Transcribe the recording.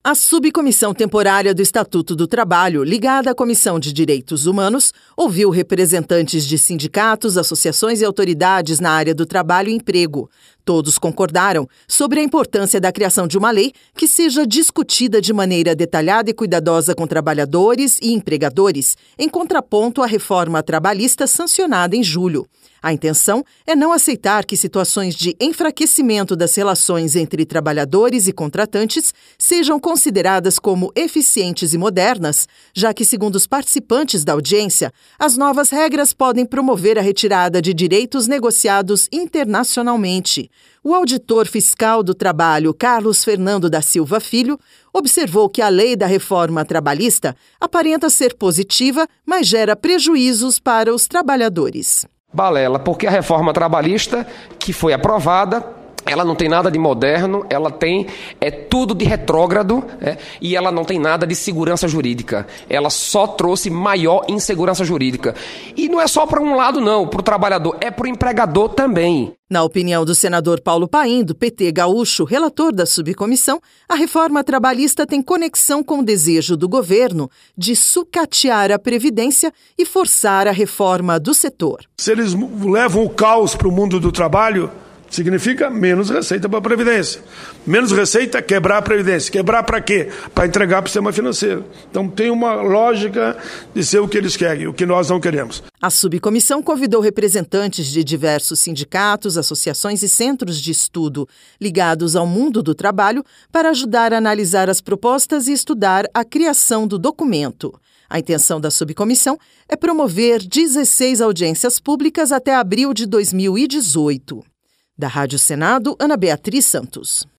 A Subcomissão Temporária do Estatuto do Trabalho, ligada à Comissão de Direitos Humanos, ouviu representantes de sindicatos, associações e autoridades na área do trabalho e emprego. Todos concordaram sobre a importância da criação de uma lei que seja discutida de maneira detalhada e cuidadosa com trabalhadores e empregadores, em contraponto à reforma trabalhista sancionada em julho. A intenção é não aceitar que situações de enfraquecimento das relações entre trabalhadores e contratantes sejam consideradas como eficientes e modernas, já que, segundo os participantes da audiência, as novas regras podem promover a retirada de direitos negociados internacionalmente. O auditor fiscal do trabalho, Carlos Fernando da Silva Filho, observou que a lei da reforma trabalhista aparenta ser positiva, mas gera prejuízos para os trabalhadores. Balela, porque a reforma trabalhista que foi aprovada, ela não tem nada de moderno, ela tem tudo de retrógrado, e ela não tem nada de segurança jurídica. Ela só trouxe maior insegurança jurídica. E não é só para um lado não, para o trabalhador, é para o empregador também. Na opinião do senador Paulo Paim, do PT gaúcho, relator da subcomissão, a reforma trabalhista tem conexão com o desejo do governo de sucatear a Previdência e forçar a reforma do setor. Se eles levam o caos para o mundo do trabalho, significa menos receita para a Previdência. Menos receita, quebrar a Previdência. Quebrar para quê? Para entregar para o sistema financeiro. Então tem uma lógica de ser o que eles querem, o que nós não queremos. A subcomissão convidou representantes de diversos sindicatos, associações e centros de estudo ligados ao mundo do trabalho para ajudar a analisar as propostas e estudar a criação do documento. A intenção da subcomissão é promover 16 audiências públicas até abril de 2018. Da Rádio Senado, Ana Beatriz Santos.